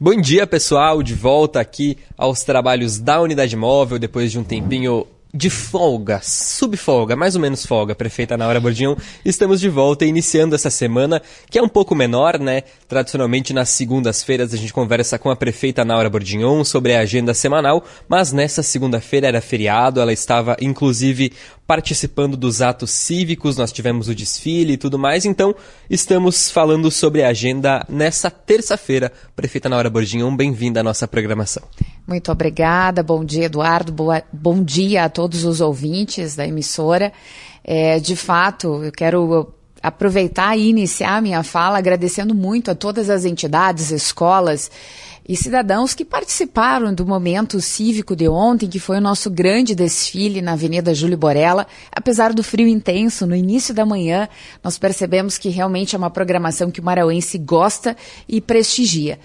Bom dia, pessoal, de volta aqui aos trabalhos da Unidade Móvel, depois de um tempinho de folga, subfolga, mais ou menos folga, prefeita Naura Bordignon. Estamos de volta, iniciando essa semana, que é um pouco menor, né? Tradicionalmente, nas segundas-feiras, a gente conversa com a prefeita Naura Bordignon sobre a agenda semanal, mas nessa segunda-feira era feriado, ela estava, inclusive, participando dos atos cívicos, nós tivemos o desfile e tudo mais, então estamos falando sobre a agenda nessa terça-feira. Prefeita Naura Bordignon, bem-vinda à nossa programação. Muito obrigada, bom dia, Eduardo, bom dia a todos os ouvintes da emissora. De fato, eu quero aproveitar e iniciar a minha fala agradecendo muito a todas as entidades, escolas e cidadãos que participaram do momento cívico de ontem, que foi o nosso grande desfile na Avenida Júlio Borella. Apesar do frio intenso, no início da manhã, nós percebemos que realmente é uma programação que o marauense gosta e prestigia.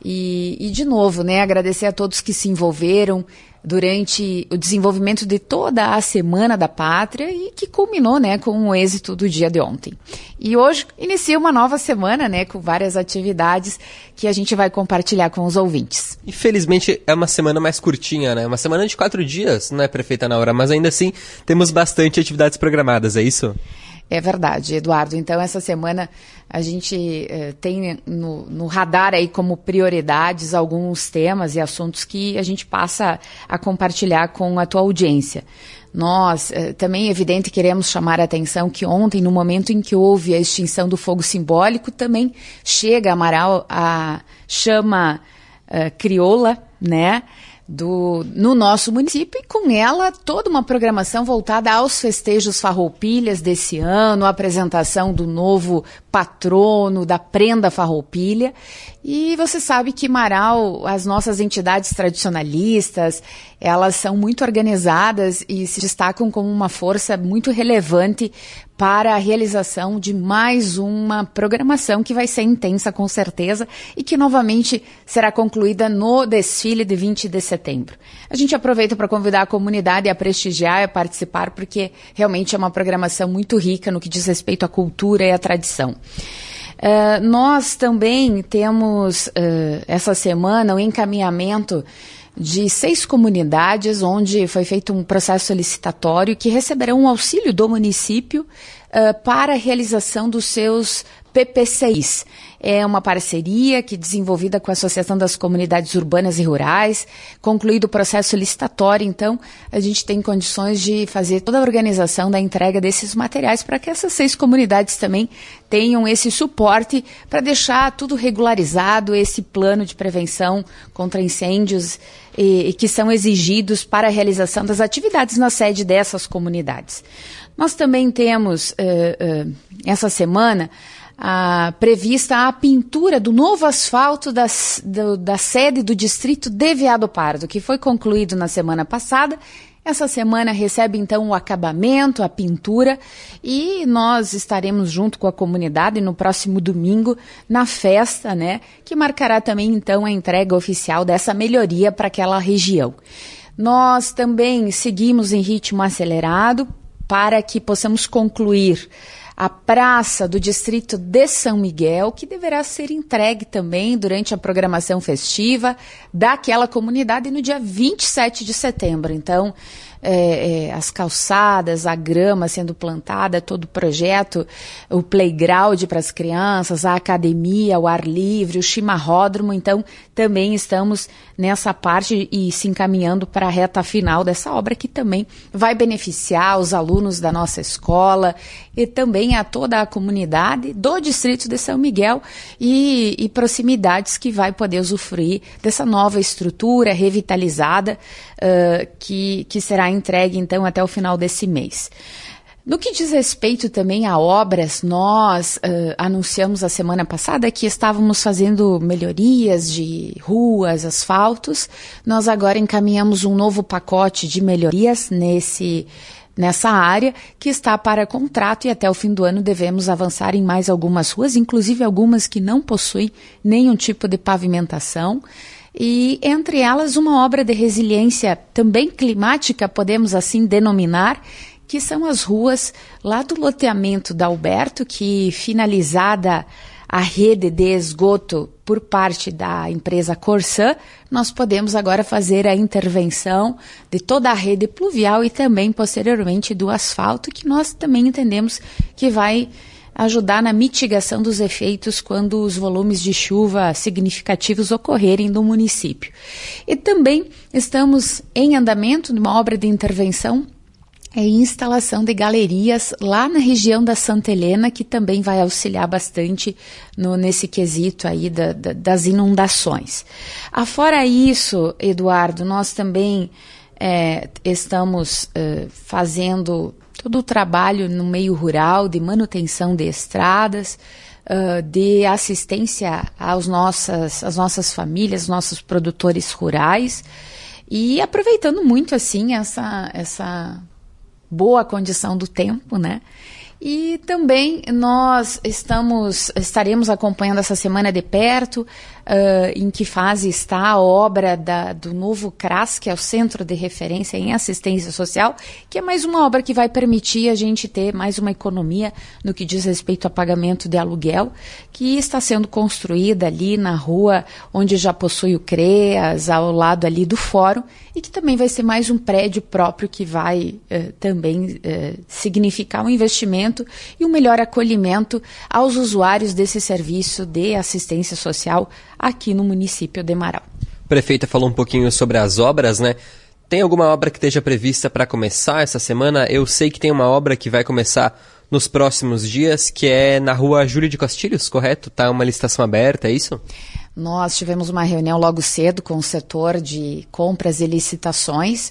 E de novo, né, agradecer a todos que se envolveram durante o desenvolvimento de toda a Semana da Pátria e que culminou, né, com o êxito do dia de ontem. E hoje inicia uma nova semana, né, com várias atividades que a gente vai compartilhar com os ouvintes. E felizmente é uma semana mais curtinha, né? Uma semana de 4 dias, não é, prefeita Naura? Mas ainda assim temos bastante atividades programadas, é isso? É verdade, Eduardo. Então, essa semana a gente tem no radar aí como prioridades alguns temas e assuntos que a gente passa a compartilhar com a tua audiência. Nós, também é evidente, queremos chamar a atenção que ontem, no momento em que houve a extinção do fogo simbólico, também chega a Amaral a chama crioula, né? No nosso município, e com ela toda uma programação voltada aos festejos Farroupilhas desse ano, a apresentação do novo patrono da prenda Farroupilha. E você sabe que Marau, as nossas entidades tradicionalistas, elas são muito organizadas e se destacam como uma força muito relevante para a realização de mais uma programação que vai ser intensa com certeza e que novamente será concluída no desfile de 20 de setembro. A gente aproveita para convidar a comunidade a prestigiar e a participar porque realmente é uma programação muito rica no que diz respeito à cultura e à tradição. Nós também temos essa semana o encaminhamento de 6 comunidades onde foi feito um processo licitatório que receberão um auxílio do município para a realização dos seus PPCIs. É uma parceria que desenvolvida com a Associação das Comunidades Urbanas e Rurais, concluído o processo licitatório, então a gente tem condições de fazer toda a organização da entrega desses materiais para que essas 6 comunidades também tenham esse suporte para deixar tudo regularizado, esse plano de prevenção contra incêndios e que são exigidos para a realização das atividades na sede dessas comunidades. Nós também temos, essa semana, prevista a pintura do novo asfalto da sede do distrito de Veado Pardo, que foi concluído na semana passada. Essa semana recebe então o acabamento, a pintura, e nós estaremos junto com a comunidade no próximo domingo na festa, né, que marcará também então a entrega oficial dessa melhoria para aquela região. Nós também seguimos em ritmo acelerado para que possamos concluir a praça do distrito de São Miguel, que deverá ser entregue também durante a programação festiva daquela comunidade no dia 27 de setembro. Então, as calçadas, a grama sendo plantada, todo o projeto, o playground para as crianças, a academia, o ar livre, o chimarródromo. Então, também estamos nessa parte e se encaminhando para a reta final dessa obra, que também vai beneficiar os alunos da nossa escola e também a toda a comunidade do distrito de São Miguel e proximidades que vai poder usufruir dessa nova estrutura revitalizada que será entregue então até o final desse mês. No que diz respeito também a obras, nós anunciamos a semana passada que estávamos fazendo melhorias de ruas, asfaltos. Nós agora encaminhamos um novo pacote de melhorias nessa área que está para contrato e até o fim do ano devemos avançar em mais algumas ruas, inclusive algumas que não possuem nenhum tipo de pavimentação. E entre elas uma obra de resiliência também climática, podemos assim denominar, que são as ruas lá do loteamento da Alberto, que finalizada a rede de esgoto por parte da empresa Corsã, nós podemos agora fazer a intervenção de toda a rede pluvial e também, posteriormente, do asfalto, que nós também entendemos que vai ajudar na mitigação dos efeitos quando os volumes de chuva significativos ocorrerem no município. E também estamos em andamento de uma obra de intervenção e instalação de galerias lá na região da Santa Helena, que também vai auxiliar bastante nesse quesito aí das inundações. Afora isso, Eduardo, nós também estamos fazendo todo o trabalho no meio rural de manutenção de estradas, de assistência às nossas famílias, nossos produtores rurais, e aproveitando muito assim essa boa condição do tempo, né? E também nós estaremos acompanhando essa semana de perto em que fase está a obra do novo CRAS, que é o Centro de Referência em Assistência Social, que é mais uma obra que vai permitir a gente ter mais uma economia no que diz respeito a pagamento de aluguel, que está sendo construída ali na rua onde já possui o CREAS, ao lado ali do fórum, e que também vai ser mais um prédio próprio que vai também significar um investimento e um melhor acolhimento aos usuários desse serviço de assistência social aqui no município de Marau. A prefeita falou um pouquinho sobre as obras, né? Tem alguma obra que esteja prevista para começar essa semana? Eu sei que tem uma obra que vai começar nos próximos dias, que é na rua Júlio de Castilhos, correto? Tá uma licitação aberta, é isso? Nós tivemos uma reunião logo cedo com o setor de compras e licitações.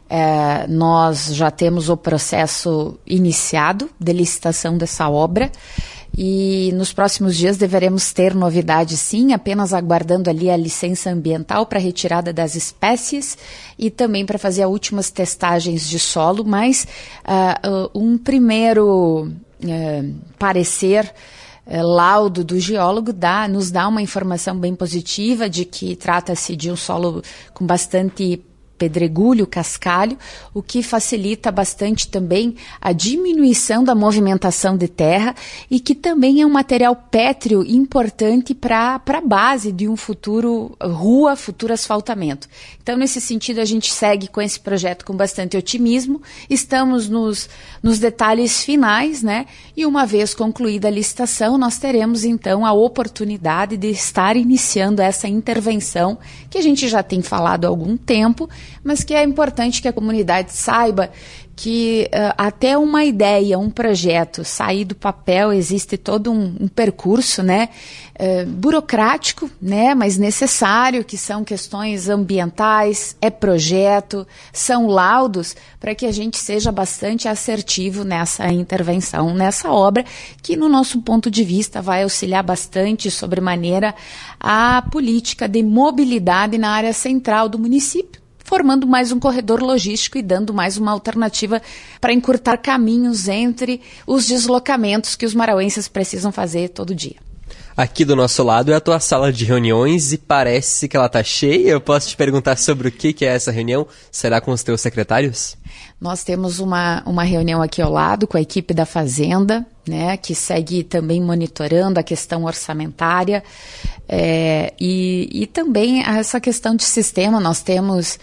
Nós já temos o processo iniciado de licitação dessa obra e nos próximos dias deveremos ter novidades, sim, apenas aguardando ali a licença ambiental para retirada das espécies e também para fazer as últimas testagens de solo, mas um primeiro parecer laudo do geólogo nos dá uma informação bem positiva de que trata-se de um solo com bastante pedregulho, cascalho, o que facilita bastante também a diminuição da movimentação de terra e que também é um material pétreo importante para a base de um futuro asfaltamento. Então, nesse sentido, a gente segue com esse projeto com bastante otimismo, estamos nos detalhes finais, né? E uma vez concluída a licitação, nós teremos então a oportunidade de estar iniciando essa intervenção que a gente já tem falado há algum tempo, mas que é importante que a comunidade saiba que até uma ideia, um projeto sair do papel, existe todo um percurso, né, burocrático, né, mas necessário, que são questões ambientais, é projeto, são laudos, para que a gente seja bastante assertivo nessa intervenção, nessa obra, que no nosso ponto de vista vai auxiliar bastante sobremaneira a política de mobilidade na área central do município, formando mais um corredor logístico e dando mais uma alternativa para encurtar caminhos entre os deslocamentos que os marauenses precisam fazer todo dia. Aqui do nosso lado é a tua sala de reuniões e parece que ela está cheia. Eu posso te perguntar sobre o que é essa reunião? Será com os teus secretários? Nós temos uma reunião aqui ao lado com a equipe da Fazenda, né, que segue também monitorando a questão orçamentária e também essa questão de sistema. Nós temos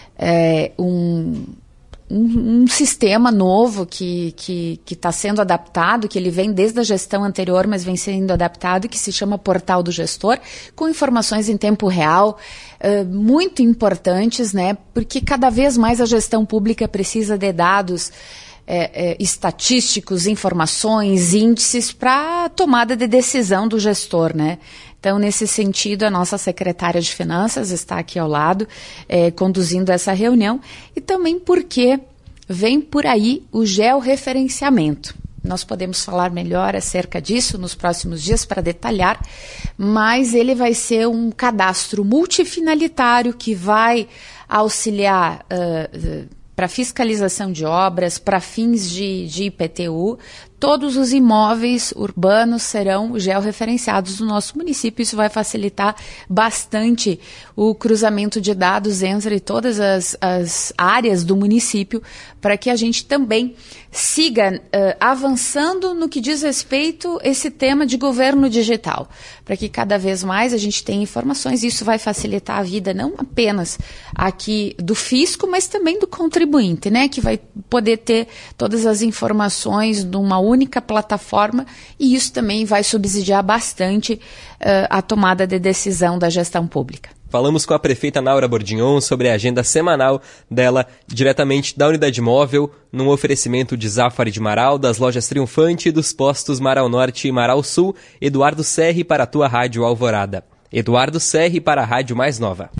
um sistema novo que está sendo adaptado, que ele vem desde a gestão anterior, mas vem sendo adaptado, que se chama Portal do Gestor, com informações em tempo real, muito importantes, né? Porque cada vez mais a gestão pública precisa de dados estatísticos, informações, índices para a tomada de decisão do gestor, né? Então, nesse sentido, a nossa secretária de Finanças está aqui ao lado, conduzindo essa reunião, e também porque vem por aí o georreferenciamento. Nós podemos falar melhor acerca disso nos próximos dias para detalhar, mas ele vai ser um cadastro multifinalitário que vai auxiliar para fiscalização de obras, para fins de IPTU, todos os imóveis urbanos serão georreferenciados no nosso município. Isso vai facilitar bastante o cruzamento de dados entre todas as áreas do município, para que a gente também siga avançando no que diz respeito a esse tema de governo digital, para que cada vez mais a gente tenha informações. Isso vai facilitar a vida não apenas aqui do fisco, mas também do contribuinte, né, que vai poder ter todas as informações numa única plataforma, e isso também vai subsidiar bastante a tomada de decisão da gestão pública. Falamos com a prefeita Naura Bordignon sobre a agenda semanal dela, diretamente da Unidade Móvel, num oferecimento de Zafari de Marau, das lojas Triunfante e dos postos Marau Norte e Marau Sul. Eduardo Serri para a tua Rádio Alvorada. Eduardo Serri para a Rádio Mais Nova.